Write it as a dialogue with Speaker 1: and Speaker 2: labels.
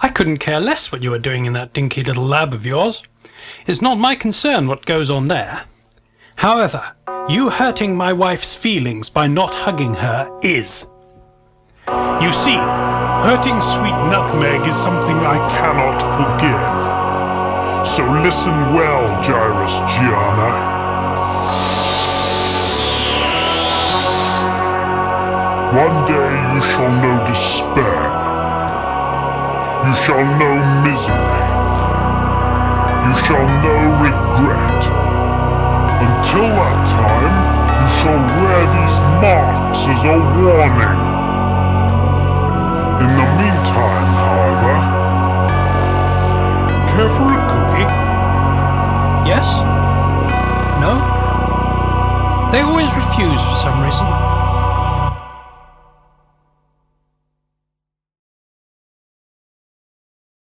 Speaker 1: I couldn't care less what you were doing in that dinky little lab of yours. It's not my concern what goes on there. However, you hurting my wife's feelings by not hugging her is.
Speaker 2: You see, hurting sweet nutmeg is something I cannot forgive. So listen well, Gyrus Gianna. One day you shall know despair. You shall know misery. You shall know regret. Until that time, you shall wear these marks as a warning. In the meantime,